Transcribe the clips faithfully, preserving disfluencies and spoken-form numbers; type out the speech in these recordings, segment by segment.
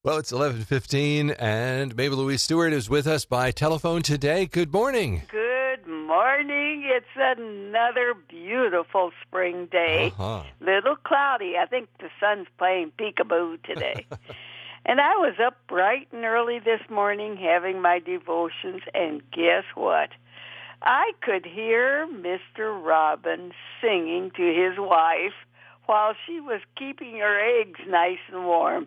Well, it's eleven fifteen, and Mabel Louise Stewart is with us by telephone today. Good morning. Good morning. It's another beautiful spring day. Uh-huh. Little cloudy. I think the sun's playing peekaboo today. And I was up bright and early this morning having my devotions, and guess what? I could hear Mister Robin singing to his wife while she was keeping her eggs nice and warm.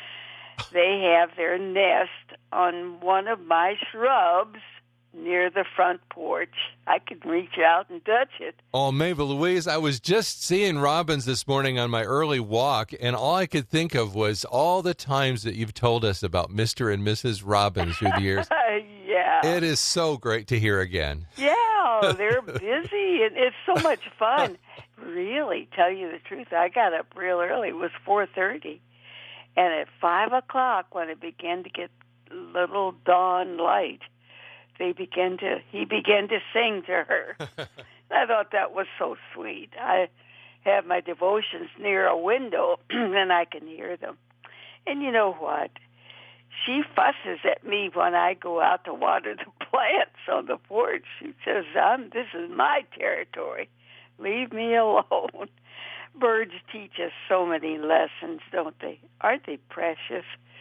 They have their nest on one of my shrubs near the front porch. I could reach out and touch it. Oh, Mabel Louise, I was just seeing robins this morning on my early walk, and all I could think of was all the times that you've told us about Mister and Missus Robin through the years. Yeah. It is so great to hear again. Yeah, they're busy, and it's so much fun. Really, tell you the truth, I got up real early. It was four thirty. And at five o'clock, when it began to get little dawn light, they began to. He began to sing to her. I thought that was so sweet. I have my devotions near a window, and I can hear them. And you know what? She fusses at me when I go out to water the plants on the porch. She says, "I'm. This is my territory. Leave me alone." Birds teach us so many lessons, don't they? Aren't they precious?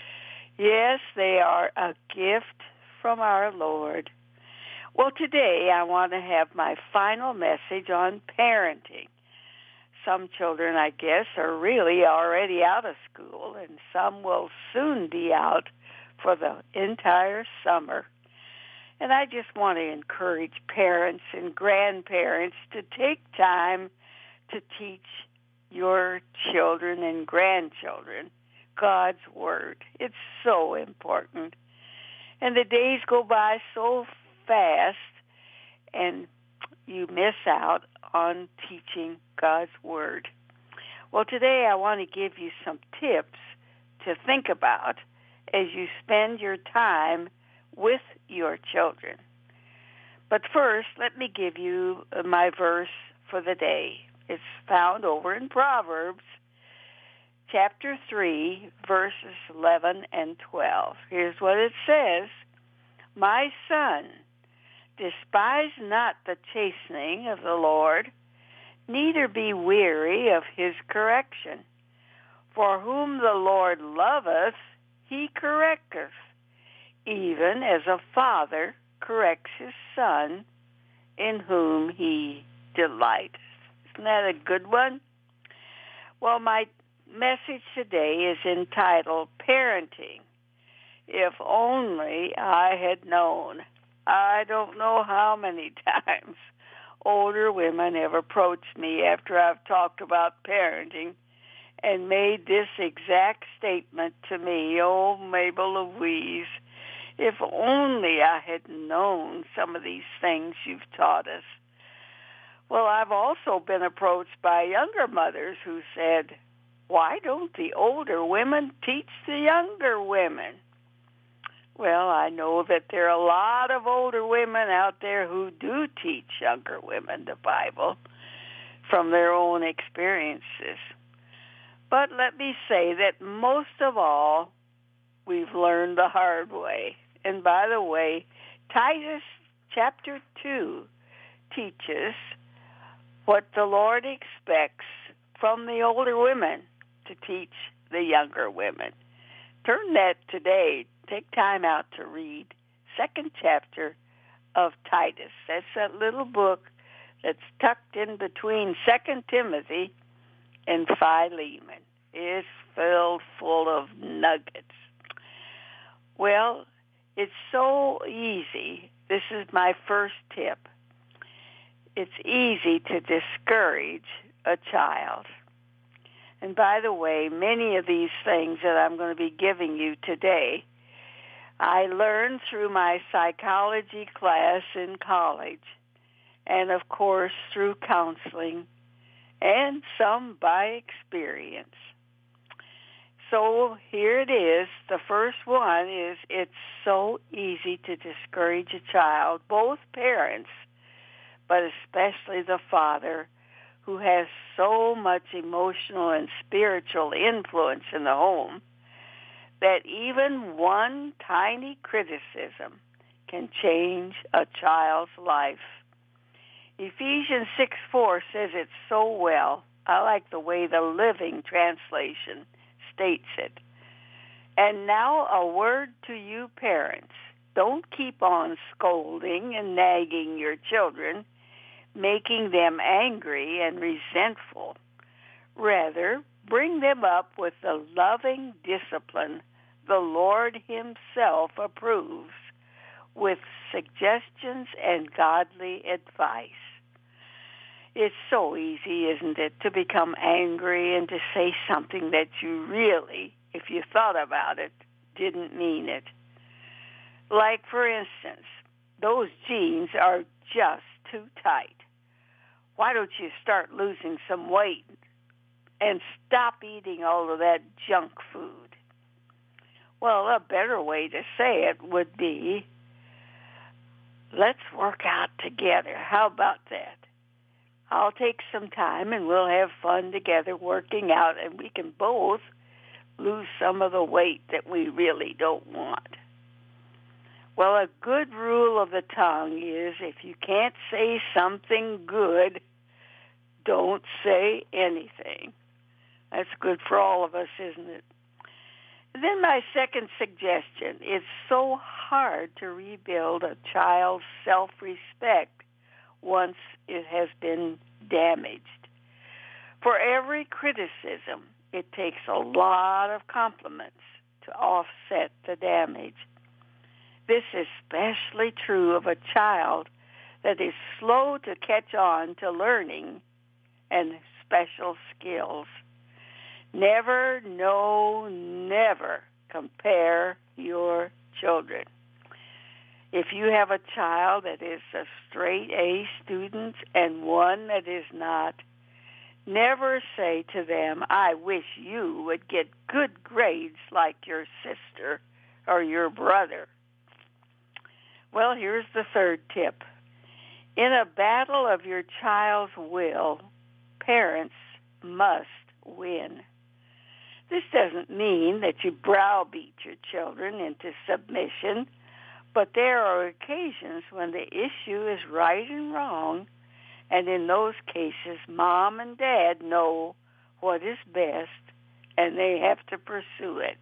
Yes, they are a gift from our Lord. Well, today I want to have my final message on parenting. Some children, I guess, are really already out of school, and some will soon be out for the entire summer. And I just want to encourage parents and grandparents to take time to teach your children and grandchildren God's Word. It's so important. And the days go by so fast, and you miss out on teaching God's Word. Well, today I want to give you some tips to think about as you spend your time with your children. But first, let me give you my verse for the day. It's found over in Proverbs, chapter three, verses eleven and twelve. Here's what it says. "My son, despise not the chastening of the Lord, neither be weary of his correction. For whom the Lord loveth, he correcteth, even as a father corrects his son, in whom he delighteth." Isn't that a good one? Well, my message today is entitled Parenting. If only I had known. I don't know how many times older women have approached me after I've talked about parenting and made this exact statement to me. "Oh, Mabel Louise, if only I had known some of these things you've taught us." Well, I've also been approached by younger mothers who said, "Why don't the older women teach the younger women?" Well, I know that there are a lot of older women out there who do teach younger women the Bible from their own experiences. But let me say that most of all, we've learned the hard way. And by the way, Titus chapter two teaches what the Lord expects from the older women to teach the younger women. Turn that today. Take time out to read second chapter of Titus. That's that little book that's tucked in between Second Timothy and Philemon. It's filled full of nuggets. Well, it's so easy. This is my first tip. It's easy to discourage a child. And by the way, many of these things that I'm going to be giving you today, I learned through my psychology class in college, and of course through counseling, and some by experience. So here it is. The first one is it's so easy to discourage a child, both parents, but especially the father, who has so much emotional and spiritual influence in the home, that even one tiny criticism can change a child's life. Ephesians six four says it so well. I like the way the Living Translation states it. And now a word to you parents. Don't keep on scolding and nagging your children, making them angry and resentful. Rather, bring them up with the loving discipline the Lord himself approves, with suggestions and godly advice. It's so easy, isn't it, to become angry and to say something that you really, if you thought about it, didn't mean it. Like, for instance, those jeans are just too tight. Why don't you start losing some weight and stop eating all of that junk food? Well, a better way to say it would be, let's work out together. How about that? I'll take some time and we'll have fun together working out, and we can both lose some of the weight that we really don't want. Well, a good rule of the tongue is if you can't say something good, don't say anything. That's good for all of us, isn't it? And then my second suggestion, it's so hard to rebuild a child's self-respect once it has been damaged. For every criticism, it takes a lot of compliments to offset the damage. This is especially true of a child that is slow to catch on to learning and special skills. Never, no, never compare your children. If you have a child that is a straight A student and one that is not, never say to them, I wish you would get good grades like your sister or your brother. Well, here's the third tip. In a battle of your child's will, parents must win. This doesn't mean that you browbeat your children into submission, but there are occasions when the issue is right and wrong, and in those cases, mom and dad know what is best, and they have to pursue it.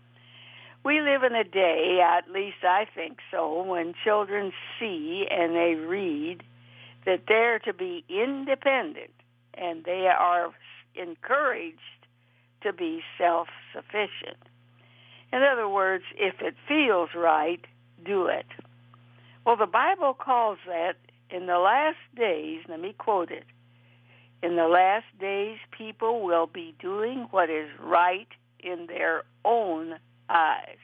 We live in a day, at least I think so, when children see and they read that they're to be independent, and they are encouraged to be self-sufficient. In other words, if it feels right, do it. Well, the Bible calls that, in the last days, let me quote it, in the last days people will be doing what is right in their own eyes.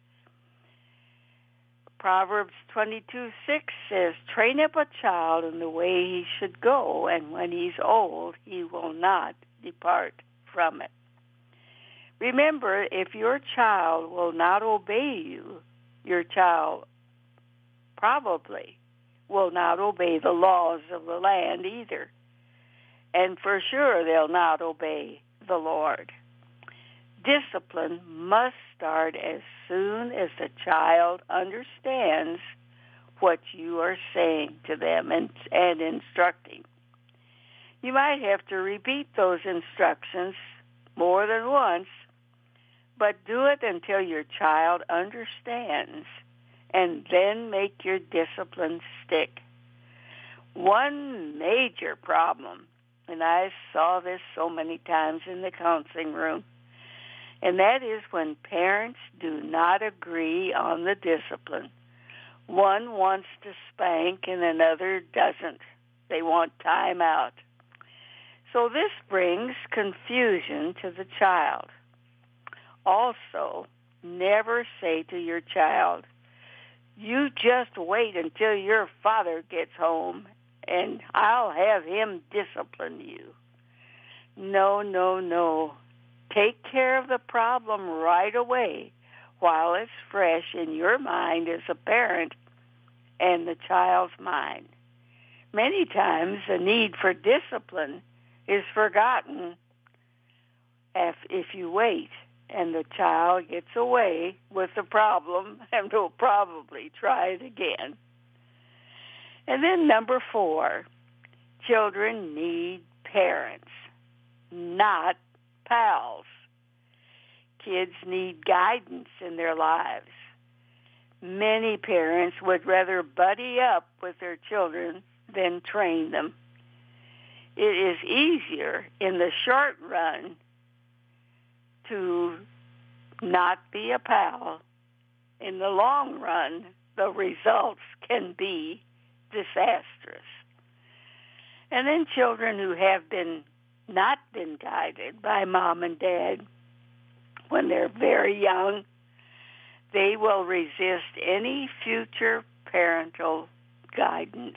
Proverbs twenty-two six says, train up a child in the way he should go, and when he's old, he will not depart from it. Remember, if your child will not obey you, your child probably will not obey the laws of the land either. And for sure, they'll not obey the Lord. Discipline must start as soon as the child understands what you are saying to them and, and instructing. You might have to repeat those instructions more than once, but do it until your child understands, and then make your discipline stick. One major problem, and I saw this so many times in the counseling room, and that is when parents do not agree on the discipline. One wants to spank and another doesn't. They want time out. So this brings confusion to the child. Also, never say to your child, you just wait until your father gets home and I'll have him discipline you. No, no, no. Take care of the problem right away while it's fresh in your mind as a parent and the child's mind. Many times the need for discipline is forgotten if, if you wait. and the child gets away with the problem and will probably try it again. And then number four, children need parents, not pals. Kids need guidance in their lives. Many parents would rather buddy up with their children than train them. It is easier in the short run to not be a pal. In the long run, the results can be disastrous. And then children who have been not been guided by mom and dad when they're very young, they will resist any future parental guidance.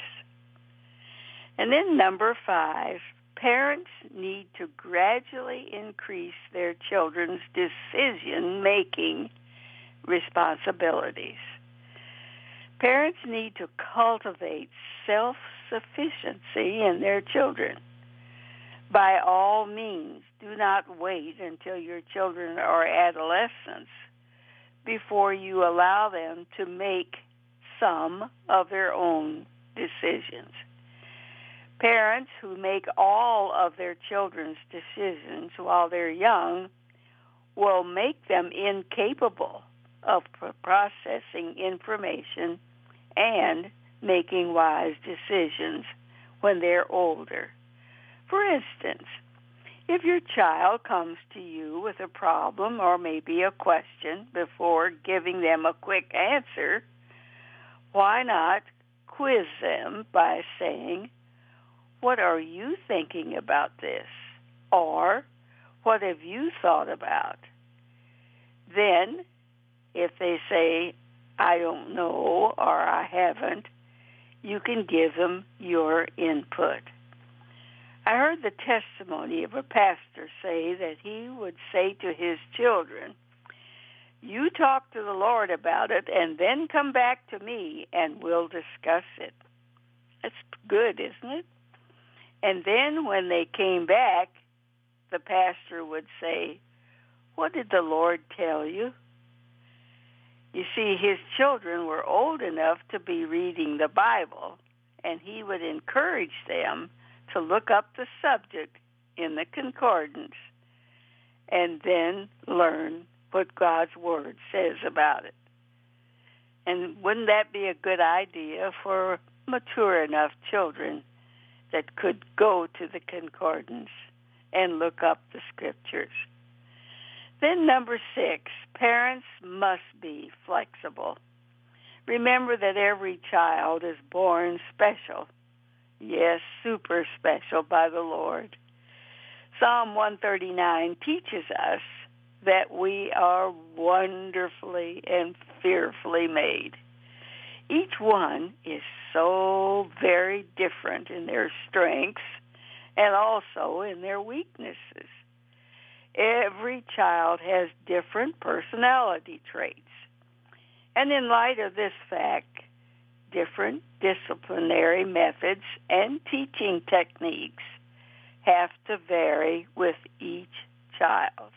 And then number five, parents need to gradually increase their children's decision-making responsibilities. Parents need to cultivate self-sufficiency in their children. By all means, do not wait until your children are adolescents before you allow them to make some of their own decisions. Parents who make all of their children's decisions while they're young will make them incapable of processing information and making wise decisions when they're older. For instance, if your child comes to you with a problem or maybe a question before giving them a quick answer, why not quiz them by saying, "What are you thinking about this?" Or, "What have you thought about?" Then, if they say, "I don't know," or "I haven't," you can give them your input. I heard the testimony of a pastor say that he would say to his children, "You talk to the Lord about it and then come back to me and we'll discuss it." That's good, isn't it? And then when they came back, the pastor would say, "What did the Lord tell you?" You see, his children were old enough to be reading the Bible, and he would encourage them to look up the subject in the concordance and then learn what God's Word says about it. And wouldn't that be a good idea for mature enough children that could go to the concordance and look up the Scriptures? Then number six, parents must be flexible. Remember that every child is born special. Yes, super special by the Lord. Psalm one thirty-nine teaches us that we are wonderfully and fearfully made. Each one is so very different in their strengths and also in their weaknesses. Every child has different personality traits. And in light of this fact, different disciplinary methods and teaching techniques have to vary with each child.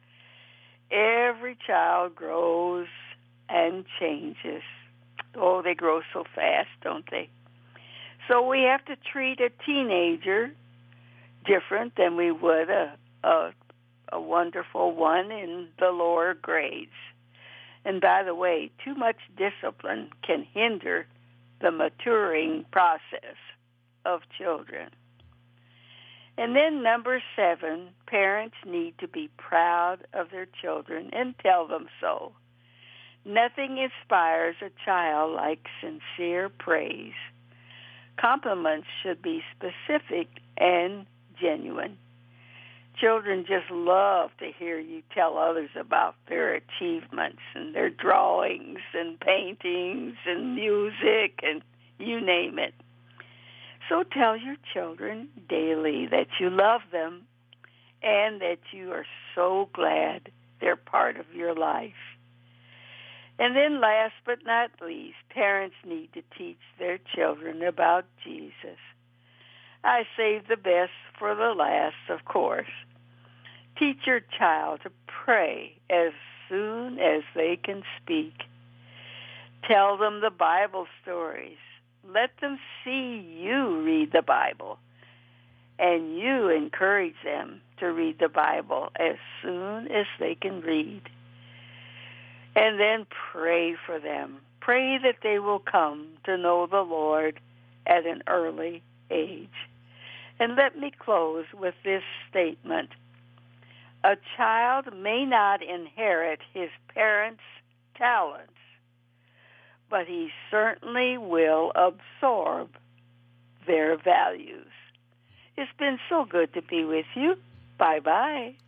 Every child grows and changes. Oh, they grow so fast, don't they? So we have to treat a teenager different than we would a, a, a wonderful one in the lower grades. And by the way, too much discipline can hinder the maturing process of children. And then number seven, parents need to be proud of their children and tell them so. Nothing inspires a child like sincere praise. Compliments should be specific and genuine. Children just love to hear you tell others about their achievements and their drawings and paintings and music and you name it. So tell your children daily that you love them and that you are so glad they're part of your life. And then last but not least, parents need to teach their children about Jesus. I saved the best for the last, of course. Teach your child to pray as soon as they can speak. Tell them the Bible stories. Let them see you read the Bible. And you encourage them to read the Bible as soon as they can read. And then pray for them. Pray that they will come to know the Lord at an early age. And let me close with this statement. A child may not inherit his parents' talents, but he certainly will absorb their values. It's been so good to be with you. Bye-bye.